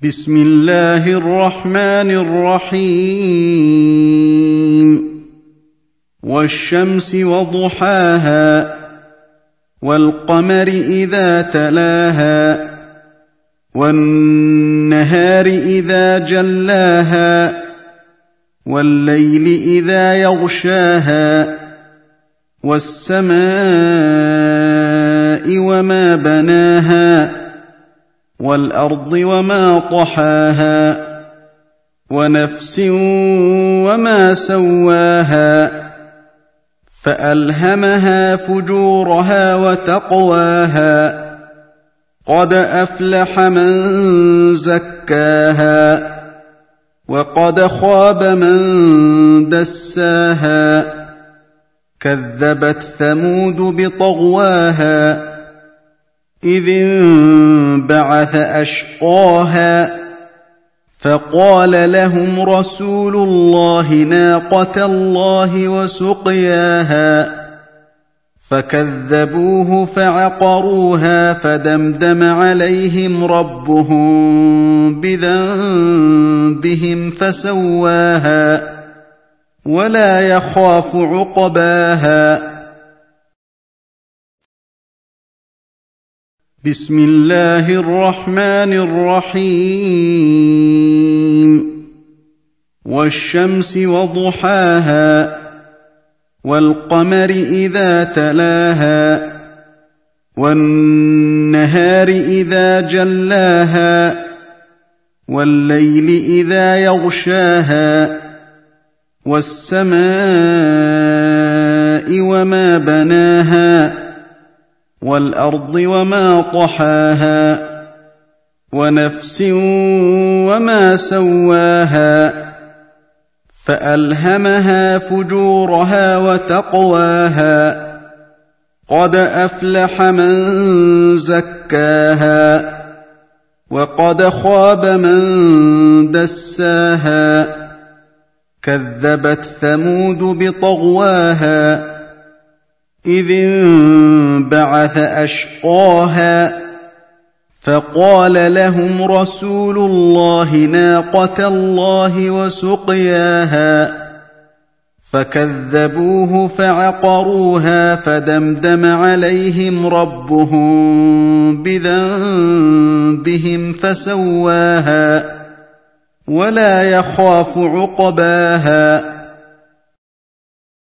بسم الله الرحمن الرحيم والشمس وضحاها والقمر إذا تلاها والنهار إذا جلاها والليل إذا يغشاها والسماء وما بناها والأرض وما طحاها ونفس وما سواها فألهمها فجورها وتقواها قد أفلح من زكاها وقد خاب من دساها كذبت ثمود بطغواها إذ انبعث أشقاها فقال لهم رسول الله ناقة الله وسقياها فكذبوه فعقروها فدمدم عليهم ربهم بذنبهم فسواها ولا يخاف عقباها. بسم الله الرحمن الرحيم والشمس وضحاها والقمر إذا تلاها والنهار إذا جلاها والليل إذا يغشاها والسماء وما بناها والأرض وما طحاها ونفس وما سواها فألهمها فجورها وتقواها قد أفلح من زكاها وقد خاب من دساها كذبت ثمود بطغواها إذ انبعث أشقاها فقال لهم رسول الله ناقة الله وسقياها فكذبوه فعقروها فدمدم عليهم ربهم بذنبهم فسواها ولا يخاف عقباها.